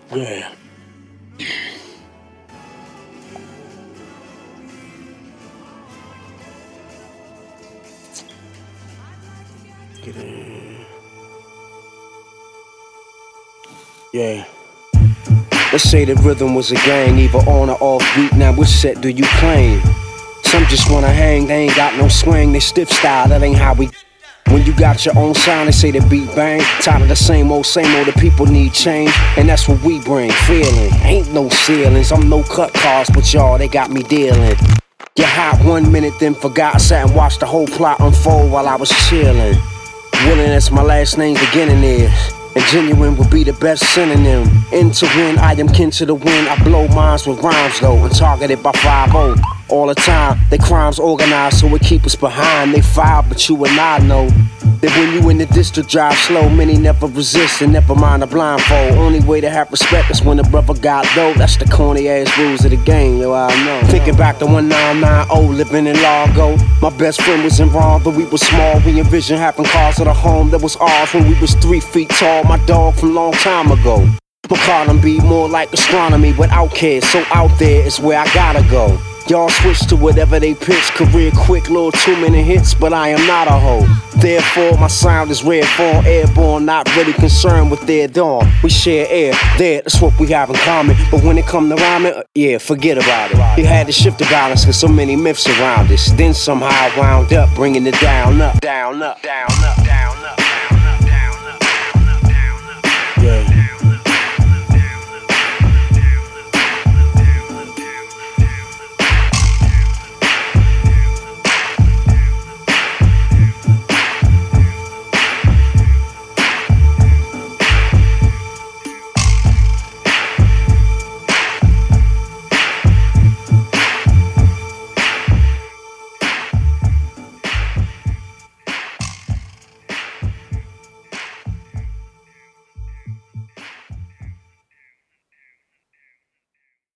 Yeah. Get in. Yeah. Let's say the rhythm was a gang, either on or off beat. Now which set do you claim? Some just wanna hang, they ain't got no swing. They stiff style, that ain't how we. When you got your own sound, they say the beat bang. Tired of the same old, the people need change. And that's what we bring, feeling. Ain't no ceilings, I'm no cut cars, but y'all, they got me dealing. You hot 1 minute, then forgot, sat and watched the whole plot unfold while I was chilling. Willing, that's my last name, beginning is. And genuine would be the best synonym. Into win, I am kin to the wind. I blow minds with rhymes though, and targeted by 5-0. All the time, they crimes organized so it keep us behind. They file, but you and I know that when you in the district drive slow, many never resist and never mind a blindfold. Only way to have respect is when the brother got dough. That's the corny ass rules of the game, yo, I know. Thinking back to 1990, living in Largo. My best friend was involved, but we was small. We envisioned having cars at a home that was ours when we was 3 feet tall. My dog from long time ago. McCollum be more like astronomy, but outcast, so out there is where I gotta go. Y'all switch to whatever they pitch, career quick, little 2-minute hits, but I am not a hoe. Therefore, my sound is red form, airborne, not really concerned with their dawn. We share air, there, that's what we have in common. But when it come to rhyming, yeah, forget about it. You had to shift the balance, cause so many myths around us. Then somehow wound up, bringing it down, up, down, up, down, up, down, up.